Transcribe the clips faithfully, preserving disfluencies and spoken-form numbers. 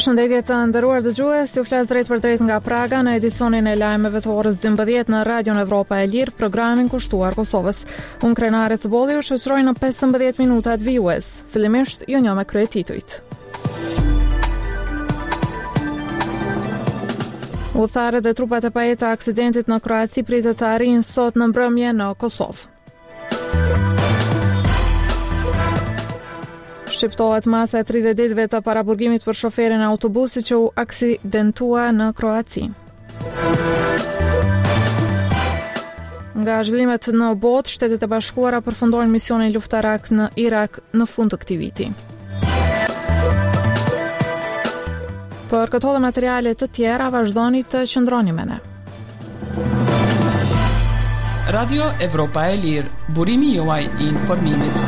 Përshëndetje të nderuar dëgjues, ju flas drejt për drejt nga Praga në edicionin e lajmeve të orës dymbëdhjetë në Radion Evropa e Lirë, programin kushtuar Kosovës. Unë Krenare të Bolli ju shoqëroj në pesëmbëdhjetë minutat vijues. Fillimisht ju njoh me kryetitujt. Udhëtarët dhe trupat e pajeta të aksidentit në Kroaci pritet të arrijnë sot në mbrëmje në Kosovë. Shqiptohet masa e tridhjetë ditëve të paraburgimit për shoferin e autobusit që u aksidentua në Kroaci. Nga zhvillimet në botë, Shtetet e Bashkuara përfundojnë misionin luftarak në Irak në fund të këtij viti. Për këto dhe materiale të tjera, vazhdoni të qëndroni me ne. Radio Evropa e Lirë, burimi juaj i informimit.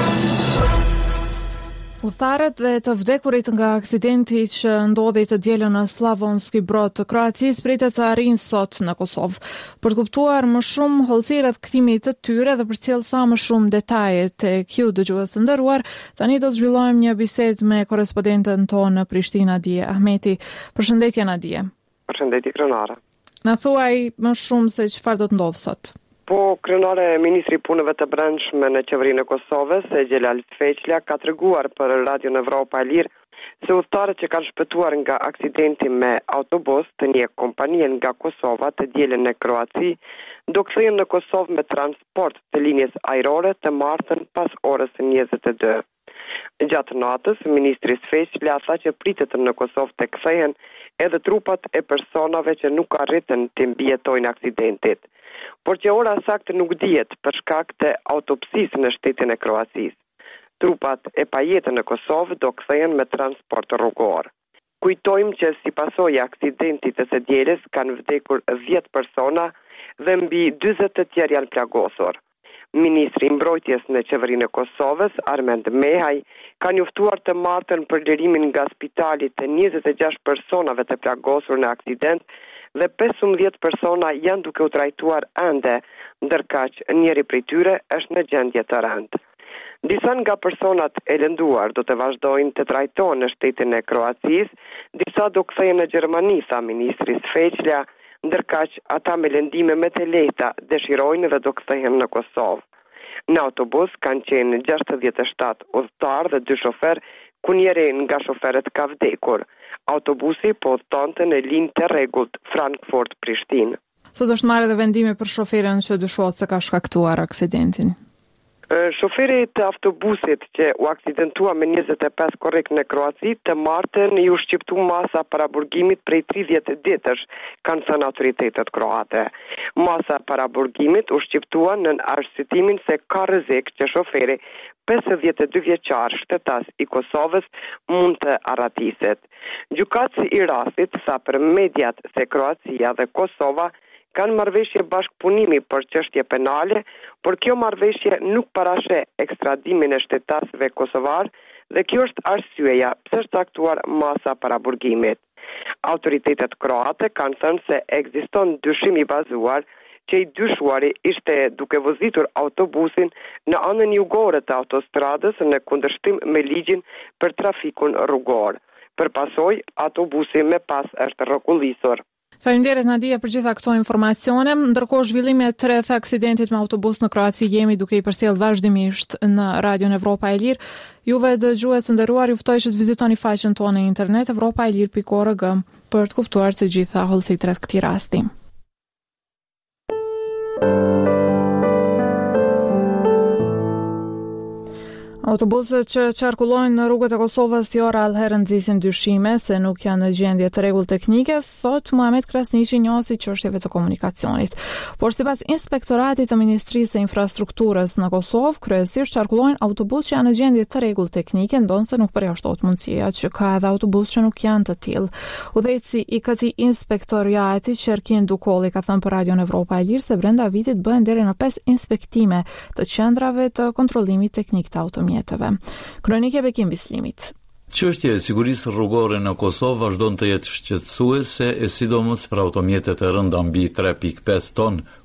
Udhëtarët dhe të vdekurit nga aksidenti që ndodhi të dielën në Slavonski Brod të Kroacisë pritet të arrijnë sot në Kosovë. Për të kuptuar më shumë hollësi rreth kthimit të tyre dhe për të sjellë sa më shumë detaje tek ju dëgjues të nderuar, tani do të zhvillojmë një bisedë me korrespondenten tonë në Prishtinë, Nadije Ahmeti. Përshëndetje Nadije. Përshëndetje Krenare. Na thuaj më shumë se çfarë do të ndodhë sot. Po, Krenare, Ministri i Punëve të Brendshme në Qeverinë e Kosovës, Xhelal Feqlja, ka treguar për Radion Evropa e Lirë se udhëtarët që kanë shpëtuar nga aksidenti me autobus të një kompanie nga Kosova të dielën në Kroaci do kthehen në Kosovë me transport të linjes ajrore të martën pas orës njëzet e dy. Gjatë natës, Ministri Feqlja tha që pritet në Kosovë të kthehen edhe trupat e personave që nuk arritën të mbijetojnë aksidentit, por që ora saktë nuk dihet për shkak të autopsisë në shtetin e Kroacisë. Trupat e pajetën në Kosovë do kthehen me transport rrugor. Kujtojmë që si pasojë e aksidentit të së dielës kanë vdekur dhjetë persona dhe mbi dyzet të tjerë janë plagosur. Ministri i Mbrojtjes në Qeverinë e Kosovës, Armend Mehaj, ka njoftuar të martën për lirimin nga spitali të njëzet e gjashtë personave të plagosur në aksident dhe pesëmbëdhjetë persona janë duke u trajtuar ende, ndërkaq njëri prej tyre është në gjendje të rëndë. Disa nga personat e lënduar do të vazhdojnë të trajtohen në shtetin e Kroacisë, disa do kthehen në Gjermani, tha ministri Feqlja, ndërkaq ata me lëndime më të lehta dëshirojnë dhe do kthehen në Kosovë. Në autobus kanë qenë gjashtëdhjetë e shtatë udhëtar dhe dy shofer, ku njëri nga shoferët ka vdekur. Autobusi po udhëtonte në linjë të rregullt Frankfurt-Prishtinë. Sot është marrë edhe vendimi për shoferin që dyshohet se ka shkaktuar aksidentin. Shoferi të autobusit që u aksidentua me njëzet e pesë korrik në Kroaci të martën ju shqiptu masa paraburgimit prej tridhjetë ditësh, kanë thënë autoritetet kroate. Masa paraburgimit u shqiptua në arsyetimin se ka rrezik që shoferi pesëdhjetë e dy vjeçar shtetas i Kosovës mund të arratiset. Gjykatësi i rastit tha për mediat se Kroacia dhe Kosova kanë marrëveshje bashkëpunimi për çështje penale, por kjo marrëveshje nuk parasheh ekstradimin e shtetasëve kosovar dhe kjo është arsyeja pse është caktuar masa paraburgimit. Autoritetet kroate kanë thënë se ekziston dyshim i bazuar që i dyshuari ishte duke vozitur autobusin në anën jugore të autostradës në kundërshtim me ligjin për trafikun rrugor. Përpasoj, autobusi me pas është rrokullisur. Faleminderit Nadia për gjitha këto informacione. Ndërkohë zhvillimet rreth aksidentit me autobus në Kroaci jemi duke i përcjell vazhdimisht në Radion Evropa e Lirë. Juve dëgjues të nderuar, ju ftoj që të vizitoni faqen tonë në internet evropa e lirë pikë org për të kuptuar të gjitha hollësitë rreth këtij rasti. Autobuset që qarkullojnë në rrugët e Kosovës jo rallëherë nxisin dyshime se nuk janë në gjendje të rregull teknike, thot Muhamet Krasniqi, njohësi çështjeve të komunikacionit. Por sipas Inspektoratit të Ministrisë së Infrastrukturës në Kosovë, kryesisht qarkullojnë autobus që janë në gjendje të rregull teknike, ndonse nuk përjashtohet mundësia që ka edhe autobus që nuk janë të tillë. Udhëheqësi i këtij inspektoriati Qerkin Dukolli ka thënë për Radion Evropa e Lirë se brenda vitit bëhen deri në pesë inspektime të qendrave të kontrollimit teknik të automjeteve. Kronike Bekim Bislimit. Çështja e sigurisë rrugore në Kosovë vazhdon të jetë shqetësuese, e sidomos për automjetet e rënda mbi tre pikë pesë ton,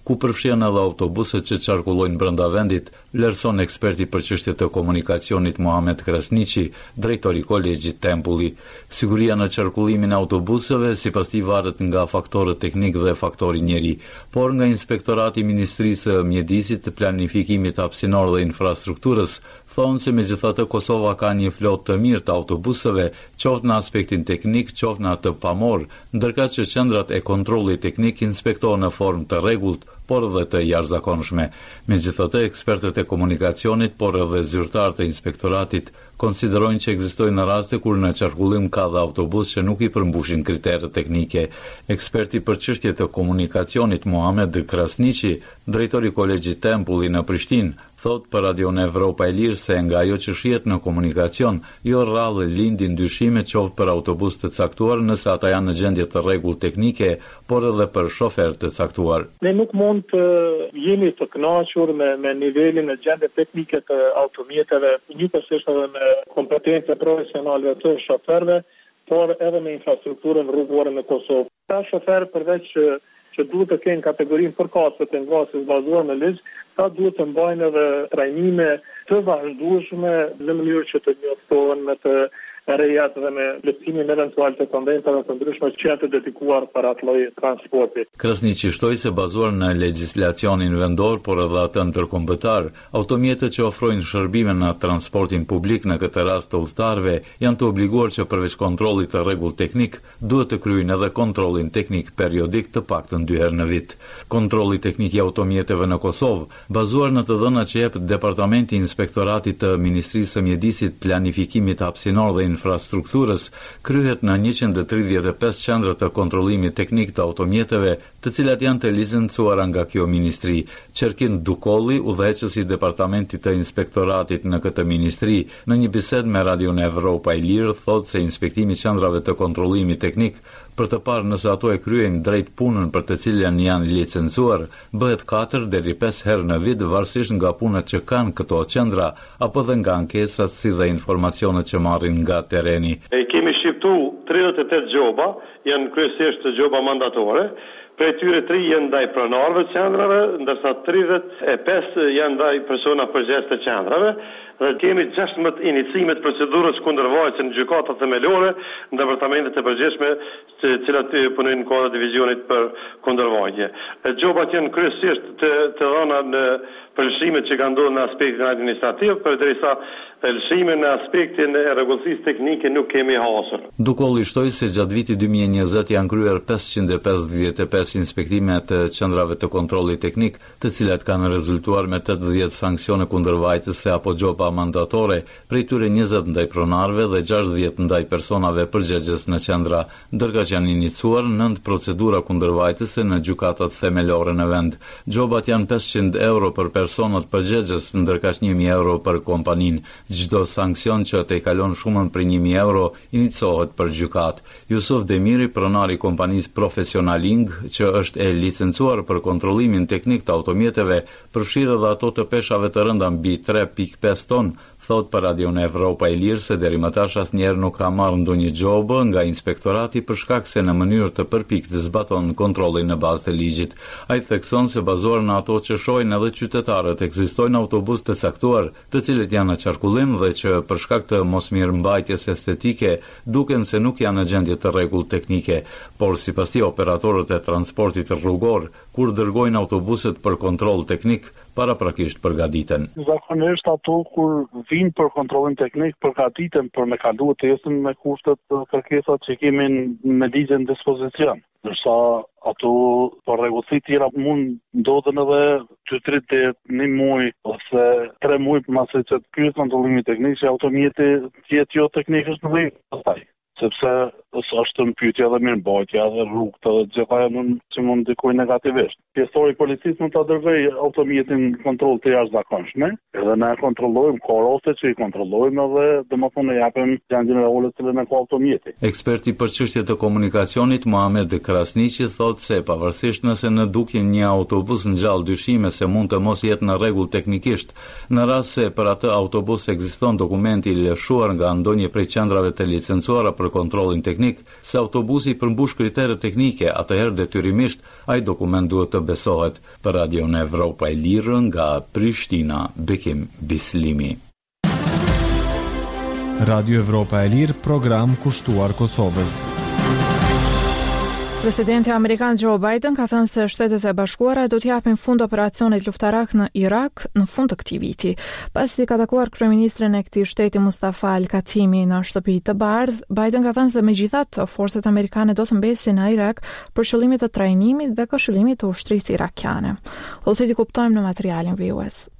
ku përfshihen edhe autobuset që qarkullojnë brenda vendit, vlerëson eksperti për çështje të komunikacionit Muhamet Krasniqi, drejtori i Kolegjit Tempulli. Siguria në qarkullimin e autobuseve sipas tij varet nga faktorët teknik dhe faktori njeri, por nga Inspektorati i Ministrisë së Mjedisit, Planifikimit Hapësinor dhe Infrastrukturës thonë se megjithatë Kosova ka një flotë të mirë të autobuseve, qoftë në aspektin teknik, qoftë në atë pamor, ndërkaq që qendrat e kontrollit teknik inspektohen në formë të rregullt, por edhe të jashtëzakonshme. Megjithatë, ekspertët e komunikacionit, por edhe zyrtarët të inspektoratit konsiderojnë që ekzistojnë raste kur në qarkullim ka dhe autobus që nuk i përmbushin kriteret teknike. Eksperti për çështje të komunikacionit Muhamet Krasniqi, drejtori i Kolegjit Tempulli në Prishtinë, thot për Radio Evropa e Lirë se nga ajo që shihet në komunikacion, jo rrallë lindin dyshime qoftë për autobus të caktuar nëse ata janë në gjendje të rregullt teknike, por edhe për shofer të caktuar. Ne nuk mund të jemi të kënaqur me, me nivelin e gjendje teknike të automjeteve, njëkohësisht edhe me kompetencë profesionale të shoferëve, por edhe me infrastrukturën rrugore në Kosovë. Ta shofer përveç që që duhet të kenë kategorinë përkatëse të ngasjes bazuar në ligj, ta duhet të mbajnë edhe trajnime të vazhdueshme në mënyrë që të njoftohen me të rejat dhe me plotësimin eventual të konventave të ndryshme që janë të dedikuar për atë lloj transporti. Krasniqi shtoi se bazuar në legjislacionin vendor, por edhe atë ndërkombëtar, automjetët që ofrojnë shërbime në transportin publik, në këtë rast të udhëtarëve, janë të obliguar që përveç kontrollit të rregullt teknik, duhet të kryejnë edhe kontrollin teknik periodik të paktën dy herë në vit. Kontrolli teknik i automjeteve në Kosovë, bazuar në të dhënat që jep Departamenti i Inspektoratit të Ministrisë së Mjedisit, Planifikimit Hapësinor dhe Infrastrukturës, kryhet në njëqind e tridhjetë e pesë qendra të kontrollimit teknik të automjeteve, të cilat janë të licencuara nga kjo ministri. Qerkin Dukolli, udhëheqësi i Departamentit të Inspektoratit në këtë ministri, në një bisedë me Radio Evropa e Lirë, thotë se inspektimi i qendrave të kontrollimit teknik për të parë nëse ato e kryejnë drejt punën për të cilën janë licencuar, bëhet katër deri pesë herë në vit, varësisht nga punët që kanë këto qendra, apo dhe nga ankesat si dhe informacionet që marrin nga tereni. E kemi shqiptu tridhjetë e tetë gjoba, janë kryesisht gjoba mandatore. Prej tyre tri janë ndaj pronarëve të qendrave, ndërsa tridhjetë e pesë janë ndaj persona përgjegjës të qendrave. Dhe kemi gjashtëdhjetë inicime të procedurës kundër vajtës në gjykata themelore në departamentet e përgjithshme, të cilat punojnë në kuadër divizionit për kundërvajtje. Gjobat janë kryesisht të, të dhëna në përlëshimet që kanë ndodhur në aspektin administrativ, përderisa lëshime në aspektin e rregullsisë teknike nuk kemi hasur. Dukolli shtoi se gjatë vitit dy mijë e njëzet janë kryer pesëqind e pesëdhjetë e pesë inspektime të qendrave të kontrollit teknik, të cilat kanë rezultuar me tetëdhjetë sanksione kundër vajtëse apo gjoba mandatore, prej tyre njëzet ndaj pronarëve dhe gjashtëdhjetë ndaj personave përgjegjës në qendra, ndërkaq janë iniciuar nëntë procedura kundërvajtëse në gjykatat themelore në vend. Gjobat janë pesëqind euro për personat përgjegjës, ndërkaq një mijë euro për kompaninë. Çdo sankcion që të kalon shumën për një mijë euro inicohet për gjykat. Jusuf Demiri, pronari i kompanisë Profesionaling, që është e licencuar për kontrollimin teknik të automjeteve, përfshirë edhe ato të peshave të rënda mbi tre pikë pesë ton, thot për Radio Evropa e Lirë se deri më tash asnjëherë nuk ka marrë ndonjë gjobë nga inspektorati për shkak se në mënyrë të përpikt zbaton kontrollin në bazë të ligjit. Ai thekson se bazuar në ato që shohin edhe qytetarët, ekzistojnë autobus të caktuar, të cilët janë në qarkullim dhe që për shkak të mosmirëmbajtjes estetike duken se nuk janë në gjendje të rregullt teknike, por sipas tij operatorët e transportit rrugor, kur dërgojnë autobuset për kontroll teknik, paraprakisht përgatiten. Zakonisht ato kur vinë për kontrollin teknik përgatiten për me kalu të ecën me kushtet të kërkesat që kemi me ligjen në dispozicion. Ndërsa ato për rregullsi tjera mund ndodhen edhe dy tre ditë, një muaj ose tre muaj pasi që të kryet kontrollimi teknik që automjeti jetë jo teknikës në vend pastaj. Sepse është në pyetje edhe mirëmbajtja dhe rrugët edhe gjitha janë që mund ndikojnë negativisht. Pjesëtori i policisë mund ta dërgojë automjetin në kontroll të jashtëzakonshme, edhe ne kontrollojmë ka raste që i kontrollojmë edhe domethënë japim gjendjen e ulës të në automjeti. Eksperti për çështje të komunikacionit Muhamet Krasniqi thotë se pavarësisht nëse në dukjen një autobus ngjall dyshime se mund të mos jetë në rregull teknikisht, në rast se për atë autobus ekziston dokumenti i lëshuar nga ndonjë prej qendrave të licencuara për kontrollin teknik, teknik se autobusi përmbush kriteret teknike, atëherë detyrimisht ai dokument duhet të besohet. Për Radion Evropa e Lirë nga Prishtina, Bekim Bislimi. Radio Evropa e Lirë, program kushtuar Kosovës. Presidenti Amerikan Joe Biden ka thënë se Shtetet e Bashkuara do t'japin fund operacionit luftarak në Irak në fund të këtij viti. Pasi ka takuar kryeministrin e këtij shteti Mustafa al-Katimi në shtëpi të Bardhë, Biden ka thënë se megjithatë forcat amerikane do të mbesin në Irak për qëllime të trajnimit dhe këshillimit të ushtrisë irakiane. Ose ti kuptojmë në materialin V U S.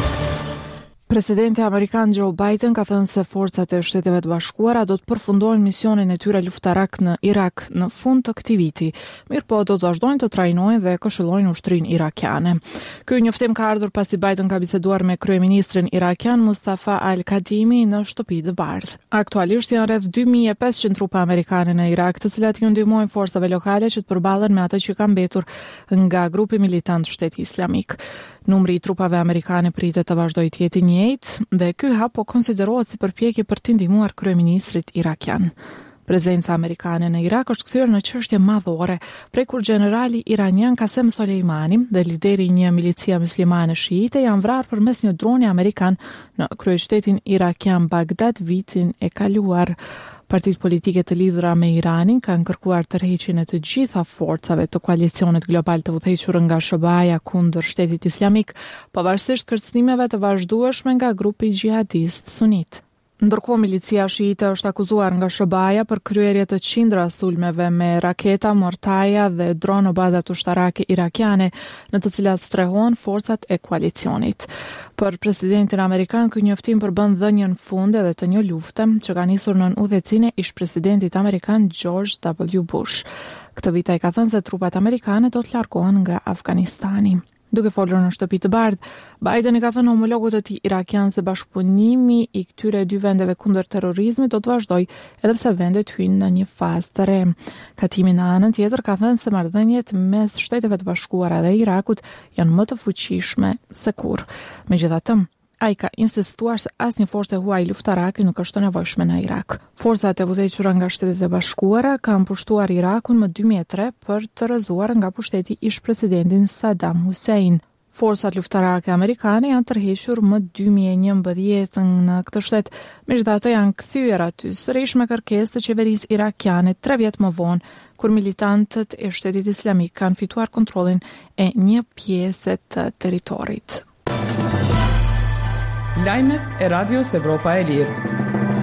Presidenti Amerikan Joe Biden ka thënë se forcat e Shteteve të Bashkuara do të përfundojnë misionin e tyre luftarak në Irak në fund të këtij viti, mirëpo do të vazhdojnë të trajnojnë dhe këshillojnë ushtrinë irakiane. Ky njoftim ka ardhur pasi Biden ka biseduar me kryeministrin irakian Mustafa al-Kadhimi në shtëpi të Bardhë. Aktualisht janë rreth dy mijë e pesëqind trupa amerikane në Irak, të cilat ju ndihmojnë forsave lokale që të përballen me atë që ka mbetur nga grupi militant Shteti Islamik. Numri i trupave amerikane pritet të vazhdojë të jetë i njëjtë dhe ky hap po konsiderohet si përpjekje për të ndihmuar kryeministrit irakian. Prezenca amerikane në Irak është kthyer në çështje madhore, prej kur generali iranian Qasem Soleimani dhe lideri i një milicie muslimane shiite janë vrarë përmes një droni amerikan në kryeshtetin irakian Bagdad vitin e kaluar. Partitë politike të lidhura me Iranin kanë kërkuar tërheqjen e të gjitha forcave të koalicionit global të udhëhequr nga S B A-ja kundër Shtetit Islamik, pavarësisht kërcënimeve të vazhdueshme nga grupi xhihadist sunit. Ndërkohë milicia shiite është akuzuar nga S B A-ja për kryerje të qindra sulmeve me raketa, mortaja dhe dronë në bazat ushtarake irakiane, në të cilat strehohen forcat e koalicionit. Për presidentin amerikan, ky njoftim përbën dhënien fund edhe të një lufte që ka nisur nën udhëhecinë e ish-presidentit amerikan George W. Bush. Këtë vit ai ka thënë se trupat amerikane do të largohen nga Afganistani. Duke folur në shtëpi të Bardhë, Biden i ka thënë homologut të tij irakian se bashkëpunimi i këtyre dy vendeve kundër terrorizmit do të vazhdojë edhe pse vendet hyjnë në një fazë të re. Katimi në anën tjetër ka thënë se marrëdhëniet mes Shteteve të Bashkuara dhe Irakut janë më të fuqishme se kurrë. Megjithatë, ai ka insistuar se asnjë forcë huaj luftarake nuk është e nevojshme në Irak. Forcat e udhëhequra nga Shtetet e Bashkuara kanë pushtuar Irakun më dy mijë e tre për të rrëzuar nga pushteti ish-presidentin Saddam Hussein. Forcat luftarake amerikane janë tërhequr më dy mijë e njëmbëdhjetë në këtë shtet, megjithatë janë kthyer aty sërish me kërkesë të qeverisë irakiane tre vjet më vonë, kur militantët e Shtetit Islamik kanë fituar kontrollin e një pjese të territorit. Lajmet e Radios Evropa e Lirë.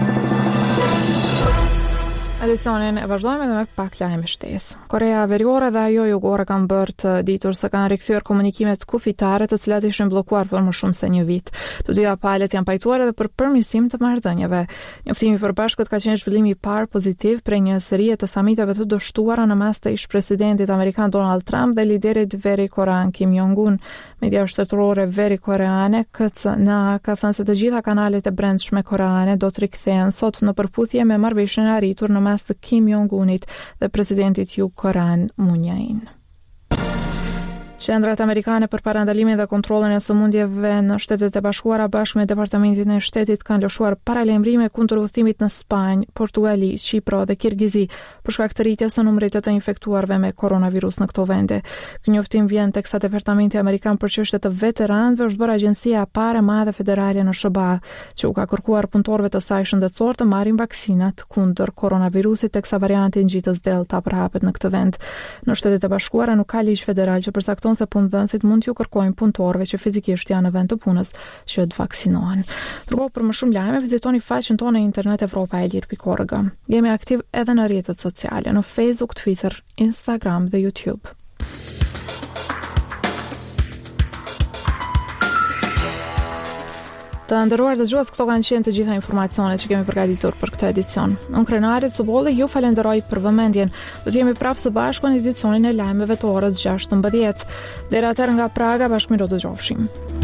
Edicionin e vazhdojmë edhe me pak lajme shtesë. Korea Veriore dhe ajo jugore kanë bërë të ditur se kanë rikthyer komunikimet kufitare të cilat ishin bllokuar për më shumë se një vit. Të dyja palët janë pajtuar edhe për përmirësim të marrëdhënieve. Njoftimi i përbashkët ka qenë zhvillimi i parë pozitiv prej një serie të samiteve të dështuara në mes të ish-presidentit amerikan Donald Trump dhe liderit Veri-Korean Kim Jong-un. Media shtetërore Veri-Koreane K C N A ka thënë se të gjitha kanalet e brendshme koreane do të rikthehen sot në përputhje me marrëveshjen e arritur në mes të Kim Jong-unit dhe presidentit Jug-Korean Moon Jae-in. Qendrat amerikane për parandalimin dhe kontrollin e sëmundjeve në Shtetet e Bashkuara bashkë me Departamentin e Shtetit kanë lëshuar paralajmërime kundër udhëtimit në Spanjë, Portugali, Shqipëri dhe Kirgizi për shkak të rritjes së numrit të infektuarve me koronavirus në këto vende. Ky njoftim vjen teksa Departamenti Amerikan për çështje të veteranëve është bërë agjencia e parë e madhe federale në S B A, që u ka kërkuar punëtorëve të saj shëndetësor të marrin vaksinat kundër koronavirusit teksa varianti ngjitës Delta përhapet në këtë vend. Në Shtetet e Bashkuara nuk ka ligj federal që përcakton se punëdhënësit mund t'ju kërkojnë punëtorëve që fizikisht janë në vend të punës që të vaksinohen. Ndërkohë, për më shumë lajme, vizitoni faqen tonë në internet evropa e lirë pikë org. Jemi aktiv edhe në rrjetet sociale, në Facebook, Twitter, Instagram dhe YouTube. Të nderuar dëgjues, këto kanë qenë të gjitha informacionet që kemi përgatitur për këtë edicion. Unë Krenarit Subolli ju falenderoj për vëmendjen. Do të jemi prapë së bashku në edicionin e lajmeve të orës gjashtëmbëdhjetë. Deri atëherë nga Praga, bashkëmirë do dëgjofshim.